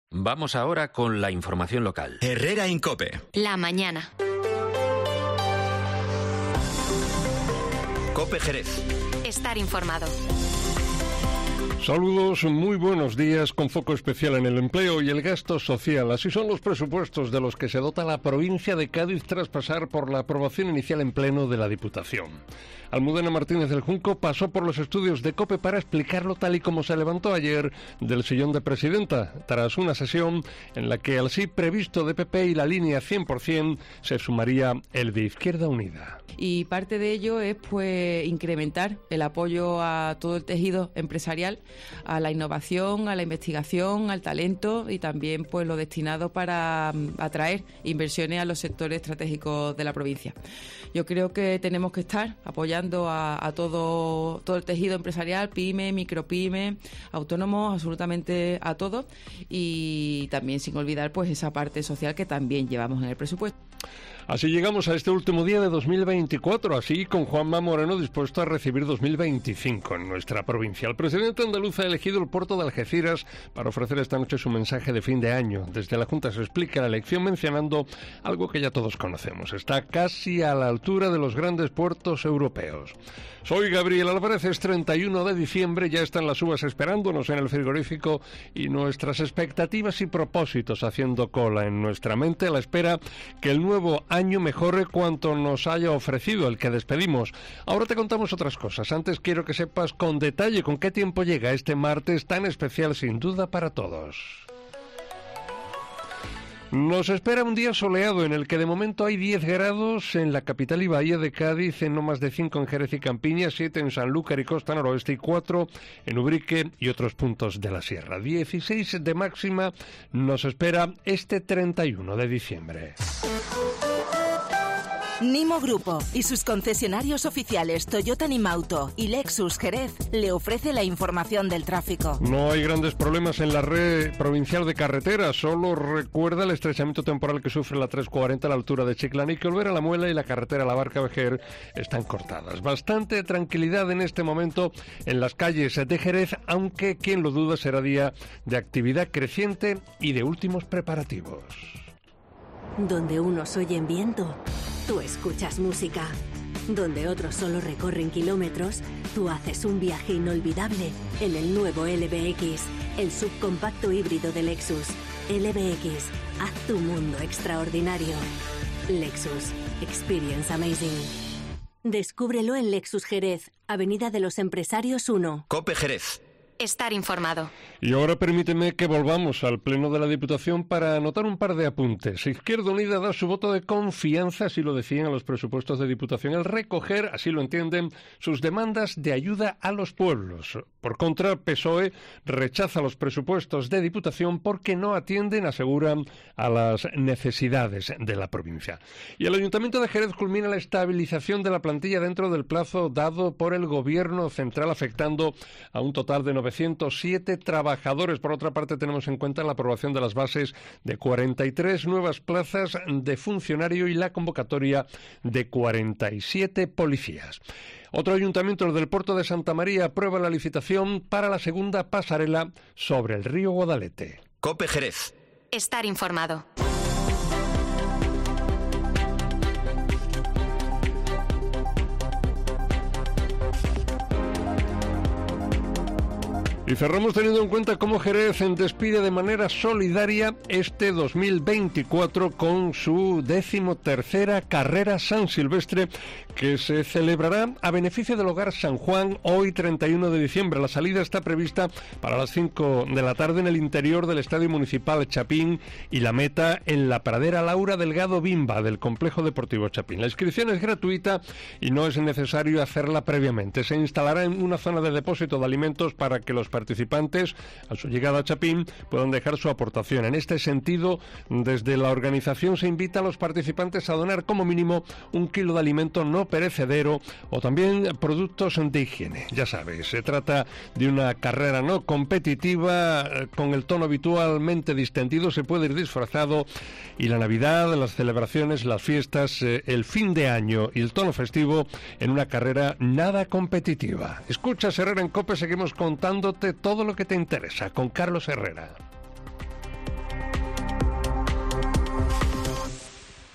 Vamos ahora con la información local. Herrera en COPE. La mañana. COPE Jerez. Estar informado. Saludos, muy buenos días, con foco especial en el empleo y el gasto social. Así son los presupuestos de los que se dota la provincia de Cádiz tras pasar por la aprobación inicial en pleno de la Diputación. Almudena Martínez del Junco pasó por los estudios de COPE para explicarlo tal y como se levantó ayer del sillón de presidenta, tras una sesión en la que al sí previsto de PP y la línea 100% se sumaría el de Izquierda Unida. Y parte de ello es incrementar el apoyo a todo el tejido empresarial, a la innovación, a la investigación, al talento y también lo destinado para atraer inversiones a los sectores estratégicos de la provincia. Yo creo que tenemos que estar apoyando a todo el tejido empresarial, pyme, micropyme, autónomos, absolutamente a todos, y también sin olvidar esa parte social que también llevamos en el presupuesto. Así llegamos a este último día de 2024, así con Juanma Moreno dispuesto a recibir 2025 en nuestra provincia. El presidente andaluz ha elegido el puerto de Algeciras para ofrecer esta noche su mensaje de fin de año. Desde la Junta se explica la elección mencionando algo que ya todos conocemos. Está casi a la altura de los grandes puertos europeos. Soy Gabriel Álvarez, es 31 de diciembre, ya están las uvas esperándonos en el frigorífico y nuestras expectativas y propósitos haciendo cola en nuestra mente a la espera que el nuevo año mejore cuanto nos haya ofrecido el que despedimos. Ahora te contamos otras cosas. Antes quiero que sepas con detalle con qué tiempo llega este martes tan especial sin duda para todos. Nos espera un día soleado en el que de momento hay 10 grados en la capital y bahía de Cádiz, en no más de 5 en Jerez y Campiña, 7 en Sanlúcar y Costa Noroeste y 4 en Ubrique y otros puntos de la sierra. 16 de máxima nos espera este 31 de diciembre. Nimo Grupo y sus concesionarios oficiales Toyota Nimauto y Lexus Jerez le ofrece la información del tráfico. No hay grandes problemas en la red provincial de carreteras, solo recuerda el estrechamiento temporal que sufre la 340 a la altura de Chiclana y que Olvera la Muela y la carretera La Barca-Vejer están cortadas. Bastante tranquilidad en este momento en las calles de Jerez, aunque quien lo duda será día de actividad creciente y de últimos preparativos. Donde unos oyen viento, tú escuchas música. Donde otros solo recorren kilómetros, tú haces un viaje inolvidable en el nuevo LBX, el subcompacto híbrido de Lexus. LBX, haz tu mundo extraordinario. Lexus, experience amazing. Descúbrelo en Lexus Jerez, Avenida de los Empresarios 1. COPE Jerez. Estar informado. Y ahora permíteme que volvamos al Pleno de la Diputación para anotar un par de apuntes. Izquierda Unida da su voto de confianza, así lo decían en los presupuestos de Diputación, al recoger, así lo entienden, sus demandas de ayuda a los pueblos. Por contra, PSOE rechaza los presupuestos de Diputación porque no atienden, aseguran, a las necesidades de la provincia. Y el Ayuntamiento de Jerez culmina la estabilización de la plantilla dentro del plazo dado por el Gobierno central, afectando a un total de 907 trabajadores. Por otra parte, tenemos en cuenta la aprobación de las bases de 43 nuevas plazas de funcionario y la convocatoria de 47 policías. Otro ayuntamiento, el del Puerto de Santa María, aprueba la licitación para la segunda pasarela sobre el río Guadalete. COPE Jerez. Estar informado. Y cerramos teniendo en cuenta cómo Jerez despide de manera solidaria este 2024 con su 13ª carrera San Silvestre, que se celebrará a beneficio del Hogar San Juan hoy 31 de diciembre. La salida está prevista para las 5 de la tarde en el interior del Estadio Municipal Chapín y la meta en la pradera Laura Delgado Bimba del Complejo Deportivo Chapín. La inscripción es gratuita y no es necesario hacerla previamente. Se instalará en una zona de depósito de alimentos para que los participantes, a su llegada a Chapín, puedan dejar su aportación. En este sentido, desde la organización se invita a los participantes a donar como mínimo 1 kilo de alimento no perecedero o también productos de higiene. Ya sabes, se trata de una carrera no competitiva con el tono habitualmente distendido. Se puede ir disfrazado y la Navidad, las celebraciones, las fiestas, el fin de año y el tono festivo en una carrera nada competitiva. Escuchas Herrera en COPE, seguimos contándote todo lo que te interesa con Carlos Herrera.